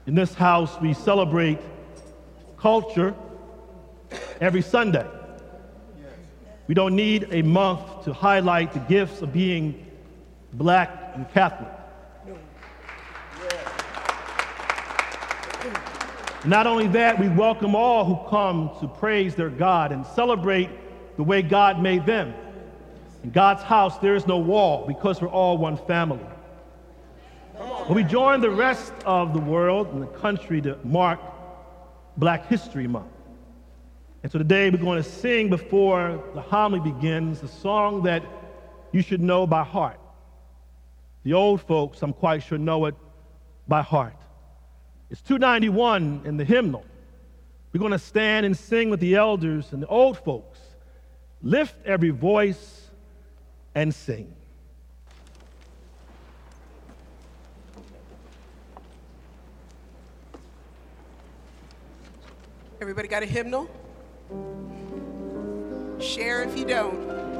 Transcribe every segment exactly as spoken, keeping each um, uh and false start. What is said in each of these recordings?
In this house, we celebrate culture every Sunday. We don't need a month to highlight the gifts of being Black and Catholic. Not only that, we welcome all who come to praise their God and celebrate the way God made them. In God's house, there is no wall because we're all one family. But we join the rest of the world and the country to mark Black History Month. And so today we're going to sing before the homily begins a song that you should know by heart. The old folks, I'm quite sure, know it by heart. It's two ninety-one in the hymnal. We're going to stand and sing with the elders and the old folks. Lift every voice and sing. Everybody got a hymnal? Share if you don't.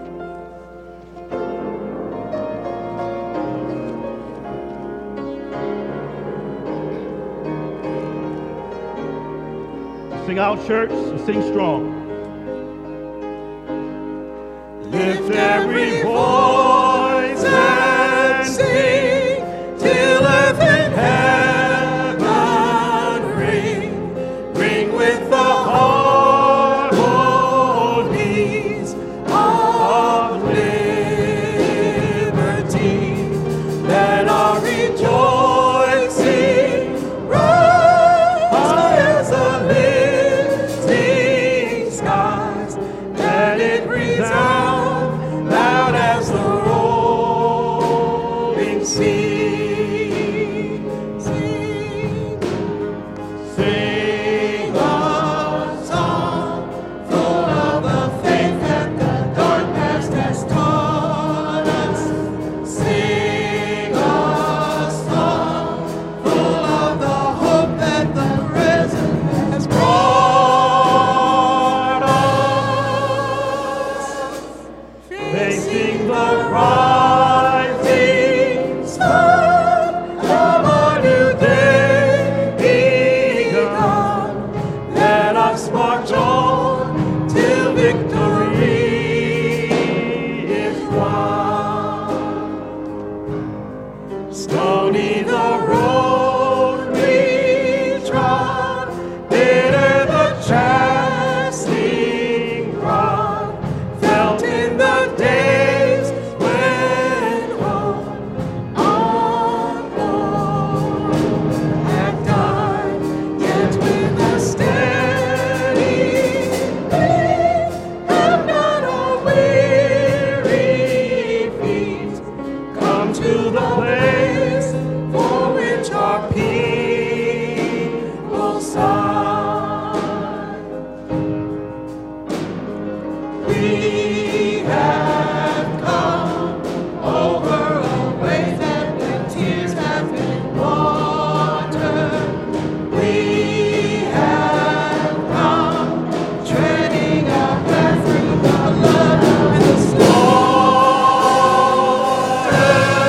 Sing out, church, and sing strong. Lift every voice and sing till earth and heaven ring, ring with the harmonies of liberty. Let our rejoicing rise high as the lifting skies. Let it resound loud as the rolling sea. Sing, sing a song full of the faith that the dark past has taught us. Sing a song full of the hope that the risen has brought us. Facing the rising sun of a new day begun, let us march on till victory is won. Stony the road we trod, bitter the chastening rod, felt in the days when hope unknown had died, yet with a steady beat have not our weary feet come to the place for which our people sigh. We have come over a way that with tears have been watered. We have come treading a path through the blood and the slaughter.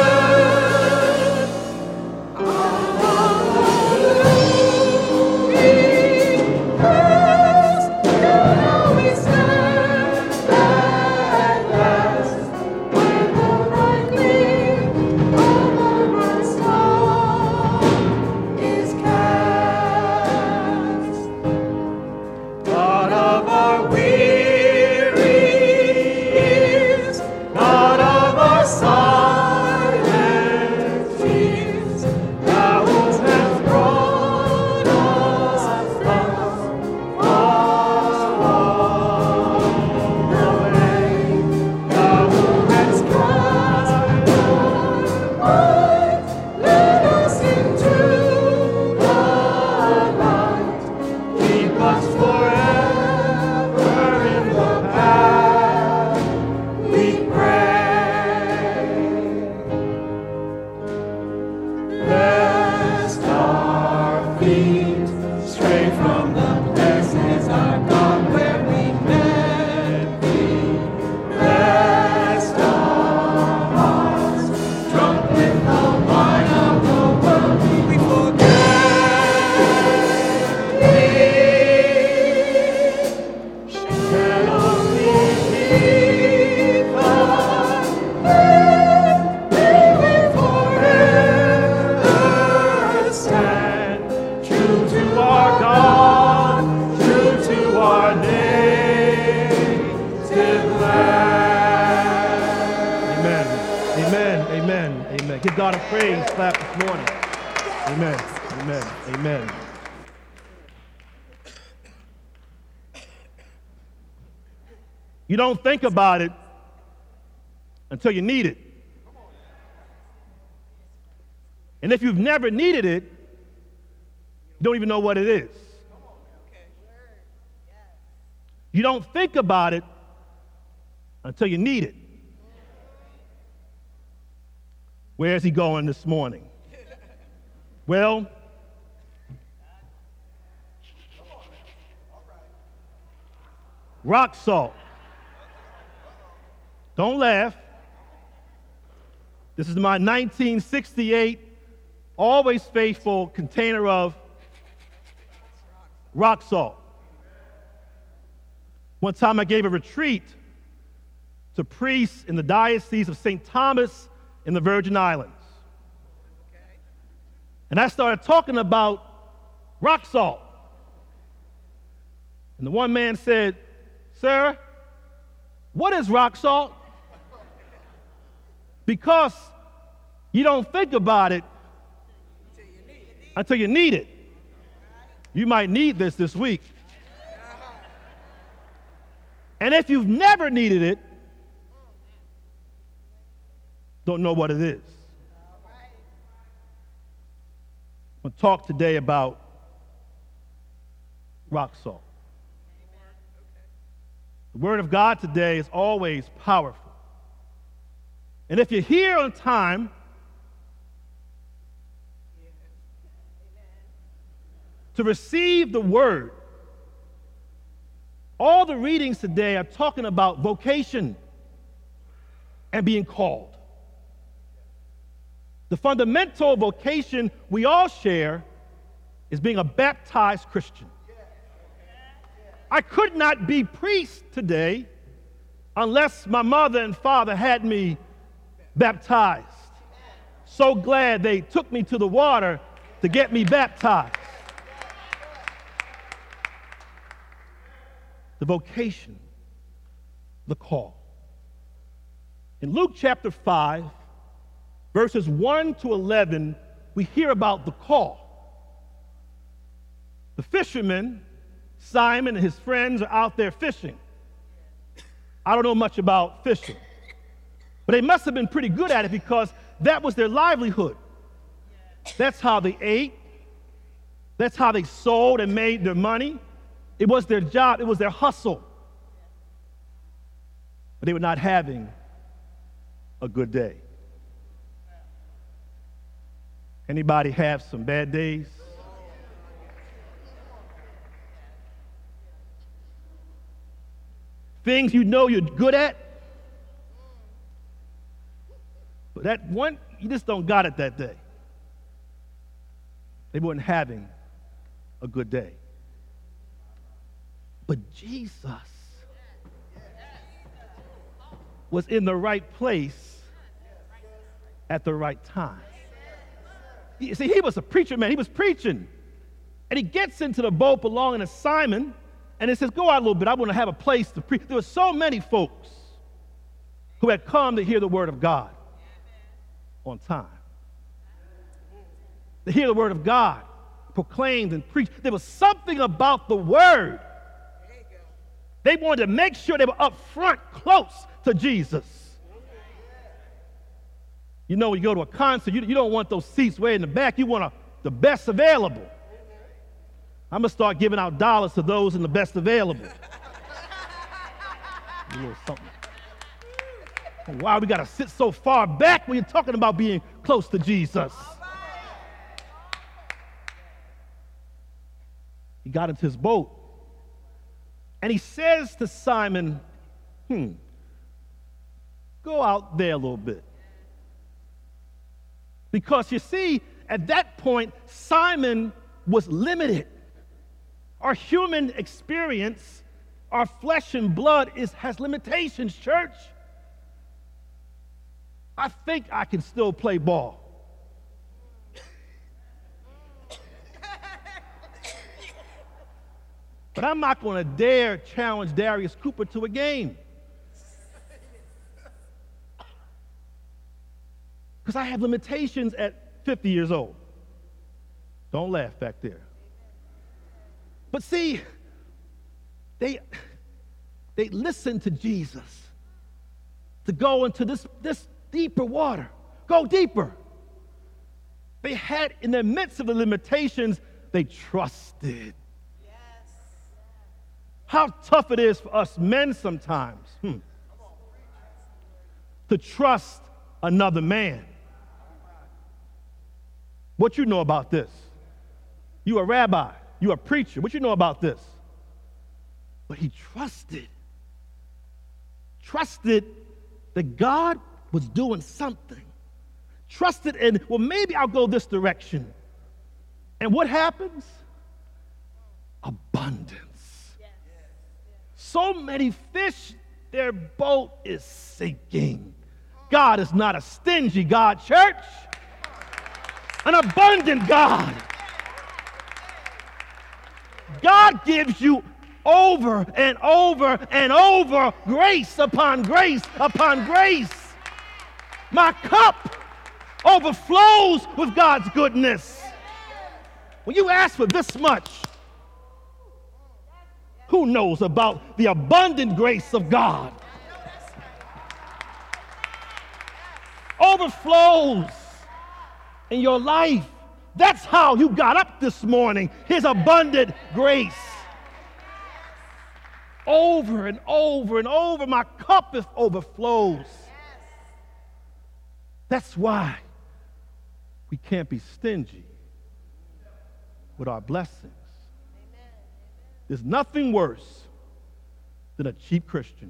We rest, you know we stand at last, when the bright gleam over my star is cast. God of our weary years, God of our silent tears, thou who hast brought us from far away, thou who hast cast our lead us into the light, keep us forever in the path we pray. Lest our feet stray from the places our God where we met thee. Lest our hearts, drunk with the wine of the world, we forget God a praise clap this morning. Amen. Amen. Amen. You don't think about it until you need it. And if you've never needed it, you don't even know what it is. You don't think about it until you need it. Where's he going this morning? Well, rock salt. Don't laugh. This is my nineteen sixty-eight Always Faithful container of rock salt. One time I gave a retreat to priests in the Diocese of Saint Thomas in the Virgin Islands. And I started talking about rock salt. And the one man said, "Sir, what is rock salt?" Because you don't think about it until you need it. You might need this this week. And if you've never needed it, don't know what it is. I'm going to talk today about rock salt. The Word of God today is always powerful. And if you're here on time, to receive the Word, all the readings today are talking about vocation and being called. The fundamental vocation we all share is being a baptized Christian. I could not be priest today unless my mother and father had me baptized. So glad they took me to the water to get me baptized. The vocation, the call. In Luke chapter five, verses one to eleven, we hear about the call. The fishermen, Simon and his friends, are out there fishing. I don't know much about fishing, but they must have been pretty good at it because that was their livelihood. That's how they ate. That's how they sold and made their money. It was their job. It was their hustle. But they were not having a good day. Anybody have some bad days? Things you know you're good at, but that one, you just don't got it that day. They weren't having a good day. But Jesus was in the right place at the right time. You see, he was a preacher, man. He was preaching. And he gets into the boat belonging to Simon, and it says, "Go out a little bit. I want to have a place to preach." There were so many folks who had come to hear the word of God on time. To hear the word of God proclaimed and preached. There was something about the word. They wanted to make sure they were up front, close to Jesus. You know, when you go to a concert, you, you don't want those seats way in the back. You want a, the best available. I'm going to start giving out dollars to those in the best available. A little something. Why we got to sit so far back when you're talking about being close to Jesus? He got into his boat. And he says to Simon, hmm, go out there a little bit. Because you see, at that point, Simon was limited. Our human experience, our flesh and blood is, has limitations, church. I think I can still play ball. But I'm not going to dare challenge Darius Cooper to a game. Because because I have limitations at fifty years old. Don't laugh back there. But see, they, they listened to Jesus to go into this, this deeper water. Go deeper. They had, in the midst of the limitations, they trusted. Yes. How tough it is for us men sometimes hmm, to trust another man. What you know about this? You a rabbi. You a preacher. What you know about this? But he trusted. Trusted that God was doing something. Trusted in, well, maybe I'll go this direction. And what happens? Abundance. Yes. So many fish, their boat is sinking. God is not a stingy God, church. An abundant God. God gives you over and over and over grace upon grace upon grace. My cup overflows with God's goodness. When you ask for this much, who knows about the abundant grace of God? Overflows in your life. That's how you got up this morning, his abundant grace. Over and over and over, my cup overflows. That's why we can't be stingy with our blessings. There's nothing worse than a cheap Christian.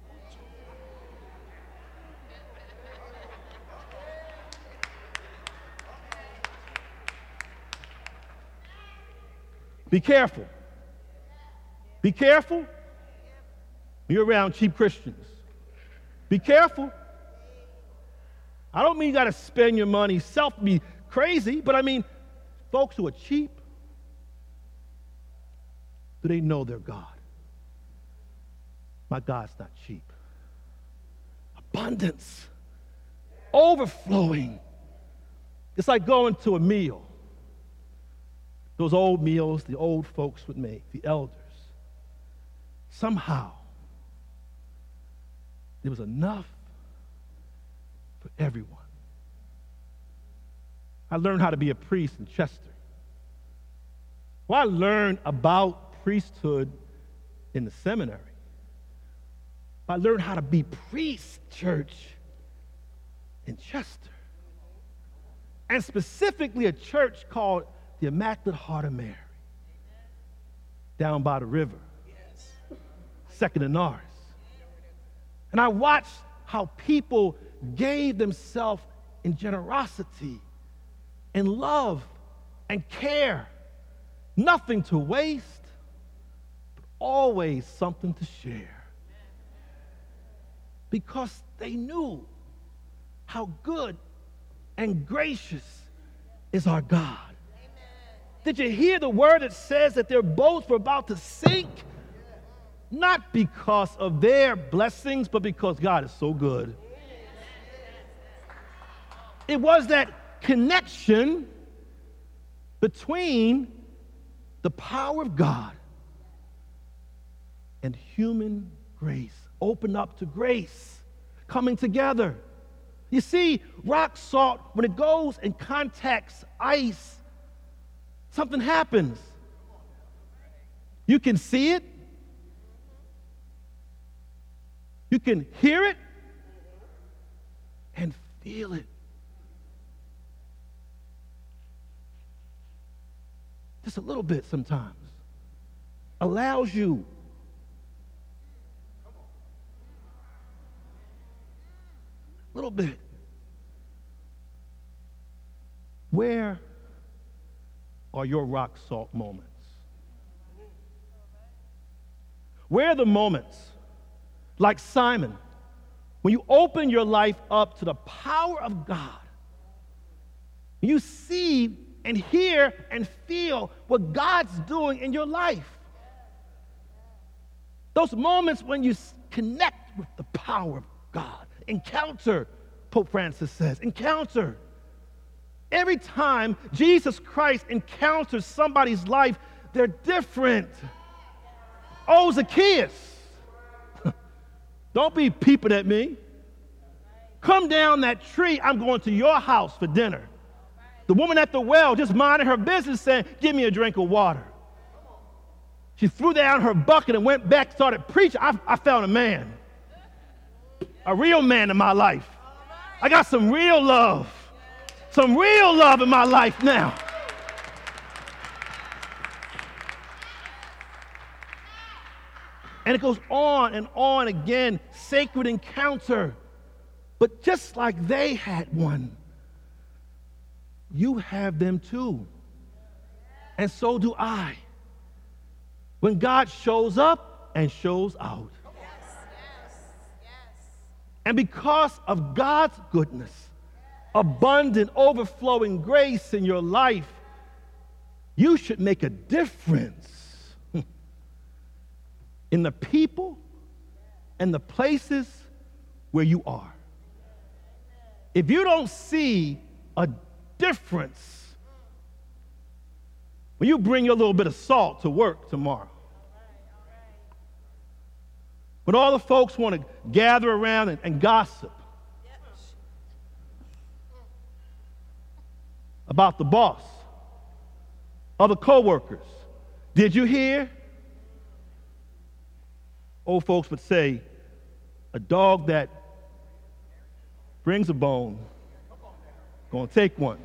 Be careful. Be careful. You're around cheap Christians. Be careful. I don't mean you got to spend your money, self be crazy, but I mean folks who are cheap, do they know their God? My God's not cheap. Abundance, overflowing. It's like going to a meal. Those old meals the old folks would make, the elders. Somehow, there was enough for everyone. I learned how to be a priest in Chester. Well, I learned about priesthood in the seminary. I learned how to be priest, church, in Chester. And specifically a church called the Immaculate Heart of Mary, down by the river, Second and Norris. And I watched how people gave themselves in generosity and love and care. Nothing to waste, but always something to share. Because they knew how good and gracious is our God. Did you hear the word that says that their boats were about to sink? Not because of their blessings, but because God is so good. It was that connection between the power of God and human grace, open up to grace, coming together. You see, rock salt, when it goes and contacts ice, something happens. You can see it. You can hear it and feel it. Just a little bit sometimes allows you a little bit. Where are your rock salt moments? Where are the moments, like Simon, when you open your life up to the power of God, you see and hear and feel what God's doing in your life? Those moments when you connect with the power of God, encounter Pope Francis says. Encounter. Every time Jesus Christ encounters somebody's life, they're different. Oh, Zacchaeus, don't be peeping at me. Come down that tree. I'm going to your house for dinner. The woman at the well just minding her business saying, give me a drink of water. She threw down her bucket and went back, started preaching. I, I found a man, a real man in my life. I got some real love, some real love in my life now. And it goes on and on again, sacred encounter. But just like they had one, you have them too. And so do I. When God shows up and shows out. Yes, yes, yes. And because of God's goodness, abundant, overflowing grace in your life, you should make a difference in the people and the places where you are. If you don't see a difference when you bring your little bit of salt to work tomorrow, when all the folks want to gather around and, and gossip about the boss, other coworkers, did you hear? Old folks would say, a dog that brings a bone, gonna take one.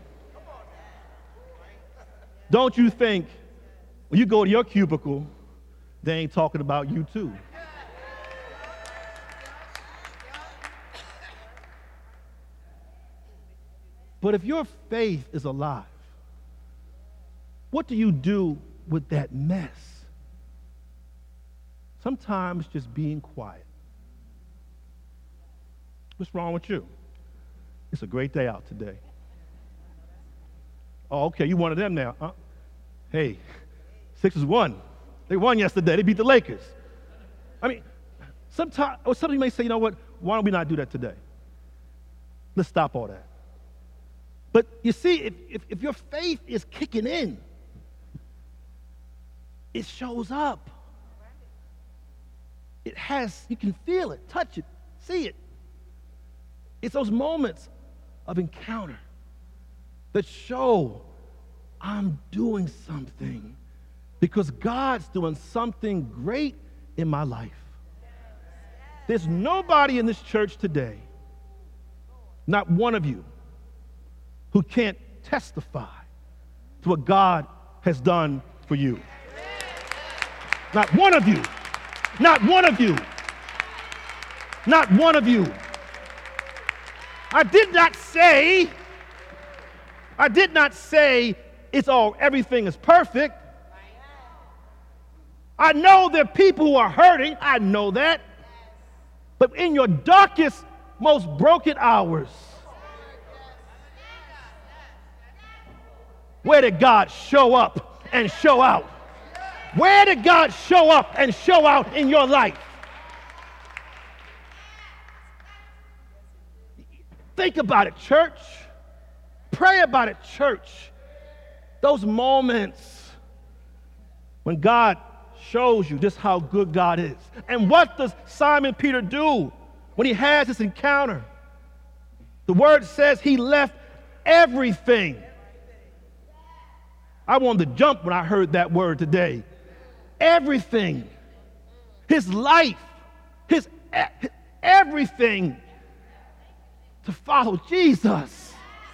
Don't you think when you go to your cubicle, they ain't talking about you too? But if your faith is alive, what do you do with that mess? Sometimes just being quiet. What's wrong with you? It's a great day out today. Oh, okay, you one of them now. Huh? Hey, Sixers won. They won yesterday. They beat the Lakers. I mean, sometimes, or somebody may say, you know what, why don't we not do that today? Let's stop all that. But you see, if, if, if your faith is kicking in, it shows up. It has, you can feel it, touch it, see it. It's those moments of encounter that show I'm doing something because God's doing something great in my life. There's nobody in this church today, not one of you, who can't testify to what God has done for you. Not one of you. Not one of you. Not one of you. I did not say, I did not say it's all, everything is perfect. I know there are people who are hurting. I know that. But in your darkest, most broken hours, where did God show up and show out? Where did God show up and show out in your life? Think about it, church. Pray about it, church. Those moments when God shows you just how good God is. And what does Simon Peter do when he has this encounter? The word says he left everything. I wanted to jump when I heard that word today. Everything. His life, his everything to follow Jesus.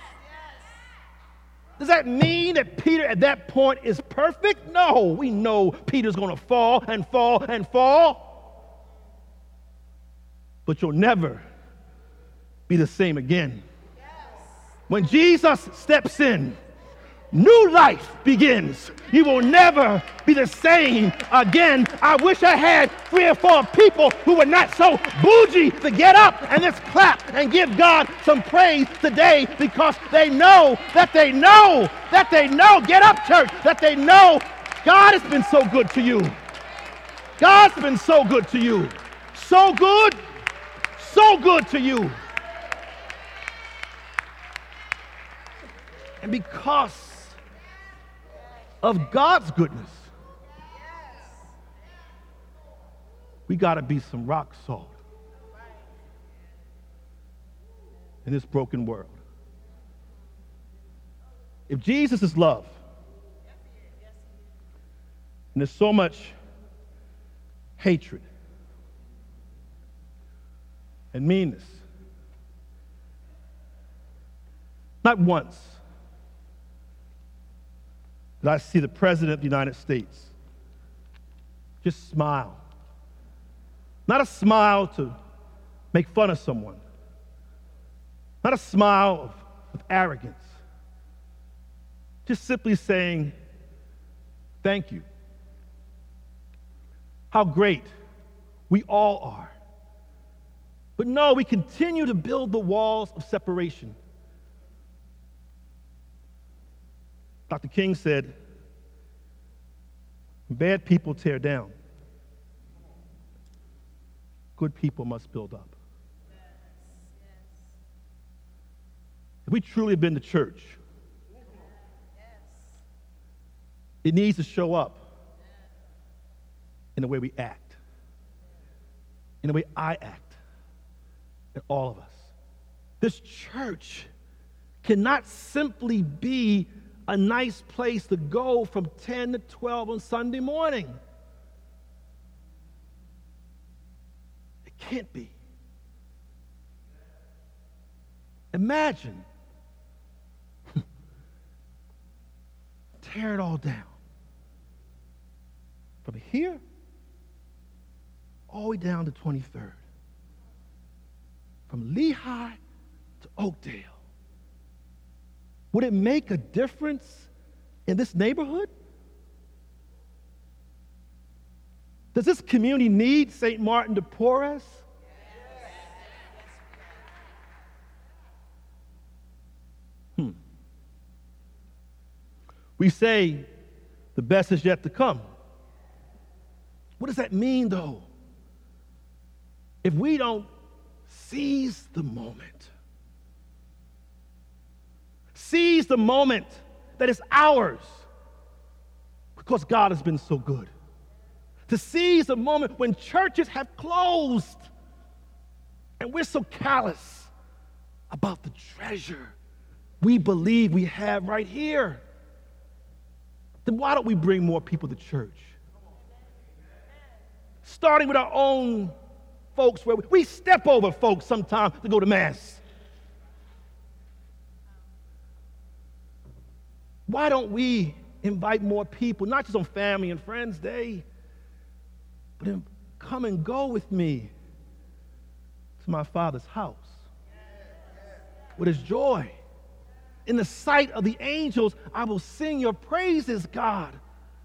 Does that mean that Peter at that point is perfect? No, we know Peter's going to fall and fall and fall. But you'll never be the same again. When Jesus steps in, new life begins. You will never be the same again. I wish I had three or four people who were not so bougie to get up and just clap and give God some praise today because they know that they know that they know. Get up, church, that they know God has been so good to you. God's been so good to you. So good, so good to you. And because of God's goodness, we got to be some rock salt in this broken world. If Jesus is love, and there's so much hatred and meanness, not once did I see the President of the United States just smile. Not a smile to make fun of someone. Not a smile of, of arrogance. Just simply saying, thank you. How great we all are. But no, we continue to build the walls of separation. Doctor King said, bad people tear down. Good people must build up. Yes, yes. If we truly have been the church, yes, it needs to show up in the way we act, in the way I act, in all of us. This church cannot simply be a nice place to go from ten to twelve on Sunday morning. It can't be. Imagine tear it all down. From here all the way down to twenty-third. From Lehigh to Oakdale. Would it make a difference in this neighborhood? Does this community need Saint Martin de Porres? Yes. Hmm. We say the best is yet to come. What does that mean, though? If we don't seize the moment, seize the moment that is ours because God has been so good. To seize the moment when churches have closed and we're so callous about the treasure we believe we have right here. Then why don't we bring more people to church? Starting with our own folks, where we step over folks sometimes to go to Mass. Why don't we invite more people, not just on Family and Friends Day, but then come and go with me to my Father's house with his joy. In the sight of the angels, I will sing your praises, God.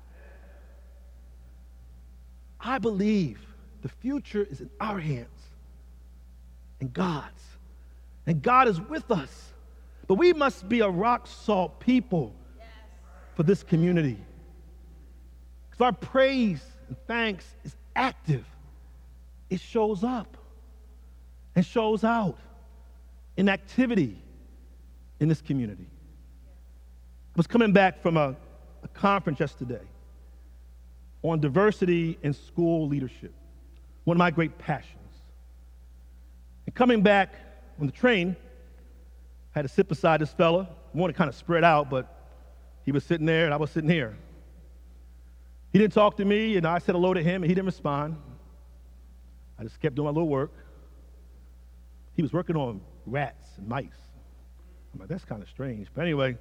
I believe the future is in our hands and God's. And God is with us. But we must be a rock salt people for this community. Because our praise and thanks is active. It shows up and shows out in activity in this community. I was coming back from a, a conference yesterday on diversity in school leadership, one of my great passions. And coming back on the train, I had to sit beside this fella. I wanted to kind of spread out, but he was sitting there and I was sitting here. He didn't talk to me, and I said hello to him, and he didn't respond. I just kept doing my little work. He was working on rats and mice. I'm like, that's kind of strange. But anyway,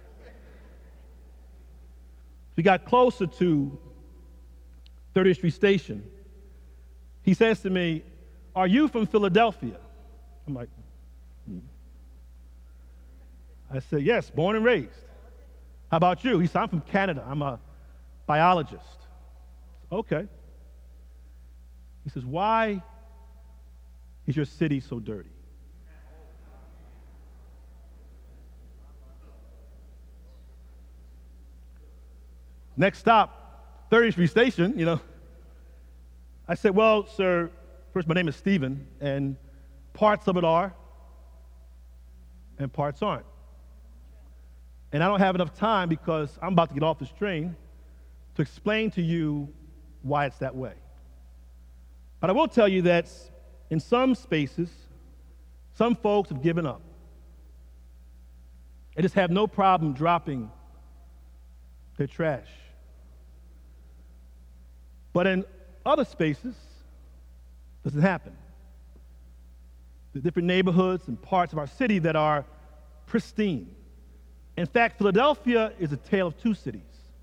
we got closer to thirtieth Street Station. He says to me, "Are you from Philadelphia?" I'm like, hmm. I said, "Yes, born and raised." "How about you?" He said, "I'm from Canada. I'm a biologist." Okay. He says, "Why is your city so dirty?" Next stop, thirtieth Street Station, you know. I said, "Well, sir, first, my name is Stephen, and parts of it are, and parts aren't." And I don't have enough time because I'm about to get off this train to explain to you why it's that way. But I will tell you that in some spaces, some folks have given up. They just have no problem dropping their trash. But in other spaces, it doesn't happen. There are different neighborhoods and parts of our city that are pristine. In fact, Philadelphia is a tale of two cities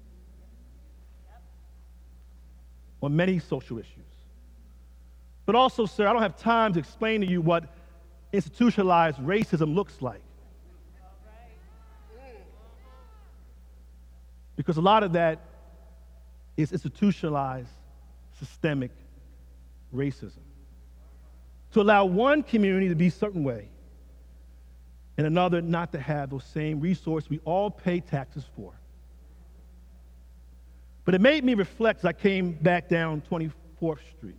on many social issues. But also, sir, I don't have time to explain to you what institutionalized racism looks like. Because a lot of that is institutionalized, systemic racism. To allow one community to be a certain way and another not to have those same resources we all pay taxes for. But it made me reflect as I came back down twenty-fourth Street.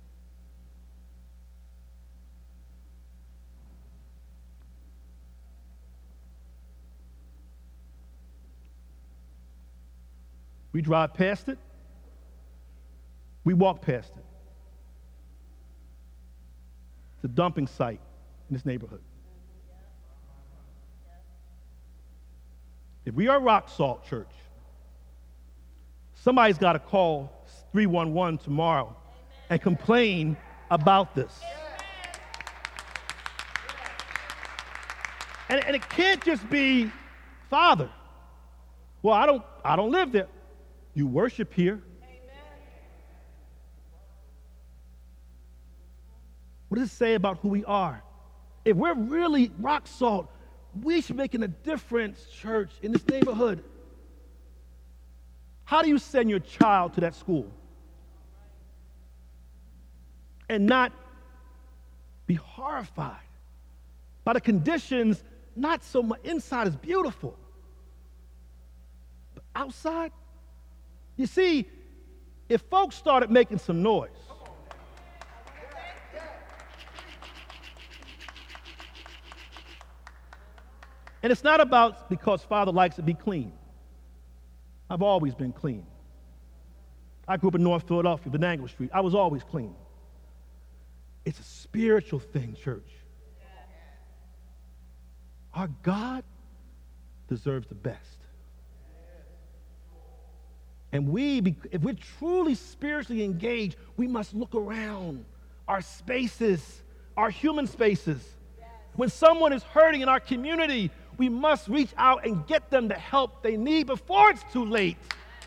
We drive past it. We walk past it. It's a dumping site in this neighborhood. If we are Rock Salt Church, somebody's got to call three one one tomorrow and complain about this. And, and it can't just be, Father, well, I don't, I don't live there. You worship here. What does it say about who we are? If we're really rock salt, we should be making a difference, church, in this neighborhood. How do you send your child to that school and not be horrified by the conditions? Not so much, inside is beautiful, but outside? You see, if folks started making some noise, and it's not about because Father likes to be clean. I've always been clean. I grew up in North Philadelphia, Benango Street. I was always clean. It's a spiritual thing, church. Our God deserves the best. And we, if we're truly spiritually engaged, we must look around our spaces, our human spaces. When someone is hurting in our community, we must reach out and get them the help they need before it's too late.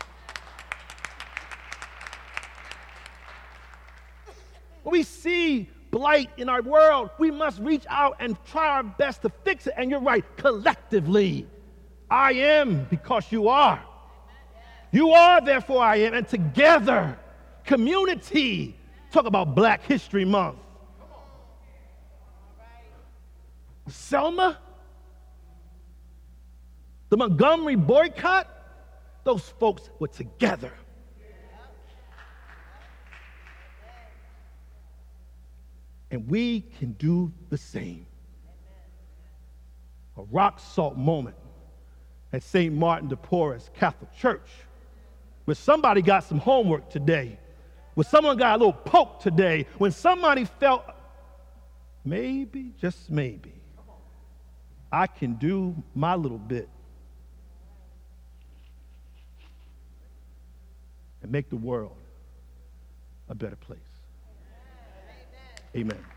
When we see blight in our world, we must reach out and try our best to fix it. And you're right, collectively. I am because you are. You are, therefore I am. And together, community. Talk about Black History Month. Selma, the Montgomery boycott, those folks were together. And we can do the same. A rock salt moment at Saint Martin de Porres Catholic Church, where somebody got some homework today, where someone got a little poke today, when somebody felt, maybe, just maybe, I can do my little bit and make the world a better place. Amen.